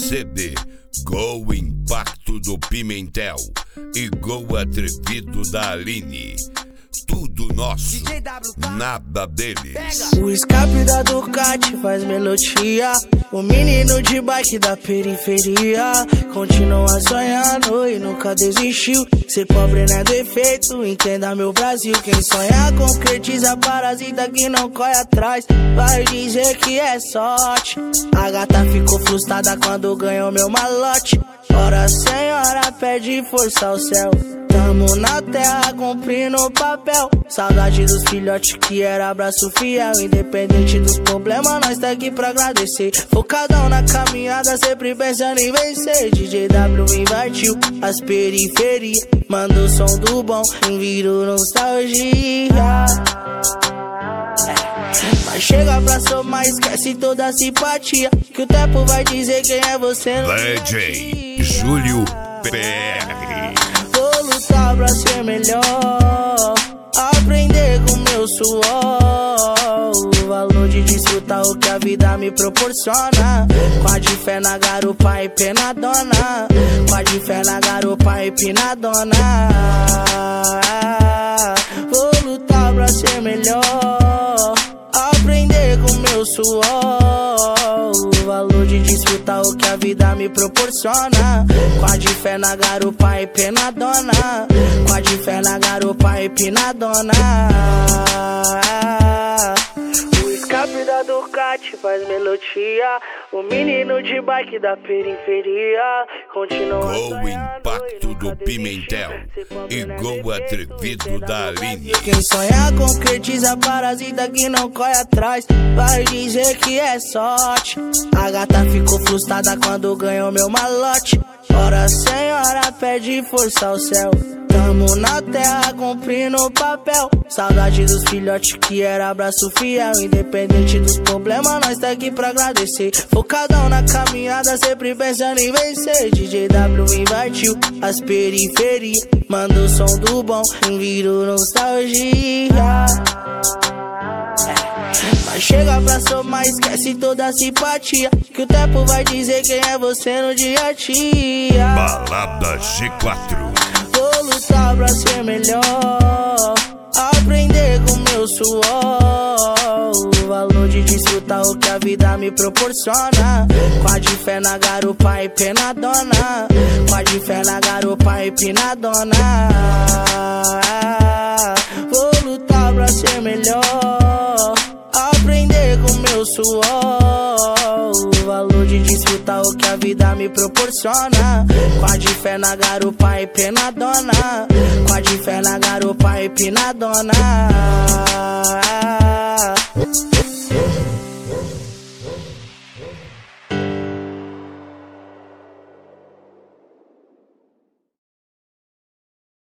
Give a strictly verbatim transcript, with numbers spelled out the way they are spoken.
C D Gol Impacto do Pimentel e Gol Atrevido da Aline. Tudo nosso, nada deles. O escape da Ducati faz melodia. O menino de bike da periferia continua sonhando e nunca desistiu. Ser pobre não é defeito, entenda meu Brasil. Quem sonha concretiza, parasita que não corre atrás. Vai dizer que é sorte. A gata ficou frustrada quando ganhou meu malote. Ora senhora, pede força ao céu. Tamo na terra cumprindo o papel. Saudade dos filhotes que era abraço fiel. Independente dos problemas, nós tá aqui pra agradecer. Focadão na caminhada, sempre pensando em vencer. D J W invadiu as periferias. Manda o som do bom, virou nostalgia. Mas chega pra somar, esquece toda a simpatia. Que o tempo vai dizer quem é você no D J Júlio P R. Vou lutar pra ser melhor, aprender com meu suor. O valor de desfrutar o que a vida me proporciona. Com a de fé na garupa e penadona. Com a de fé na garupa e penadona. Vou lutar pra ser melhor, aprender com meu suor. O valor de desfrutar o que a vida me proporciona. Com a de fé na garupa e penadona. Com a de fé na garupa e penadona. O escape da Ducati faz melodia. O menino de bike da periferia continua Gol sonhando Impacto e do Pimentel e Gol Atrevido da Aline. Quem sonha concretiza, parasita que não corre atrás. Vai dizer que é sorte. A gata ficou frustrada quando ganhou meu malote. Ora senhora, pede força ao céu. Tamo na terra cumprindo o papel. Saudade dos filhotes que era abraço fiel. Independente dos problemas, nós tá aqui pra agradecer. Focadão na caminhada, sempre pensando em vencer. D J W invadiu as periferias. Manda o som do bom, virou nostalgia. Mas chega pra somar, esquece toda a simpatia. Que o tempo vai dizer quem é você no dia a dia. Balada G quatro. Vou lutar pra ser melhor, aprender com meu suor. O valor de desfrutar o que a vida me proporciona. Com a de fé na garupa e penadona. Com a de fé na garupa e penadona. Vou lutar pra ser melhor, aprender com meu suor. O valor de desfrutar o que a vida me proporciona. Com a de fé na garupa e penadona. Com a de fé na garupa e penadona.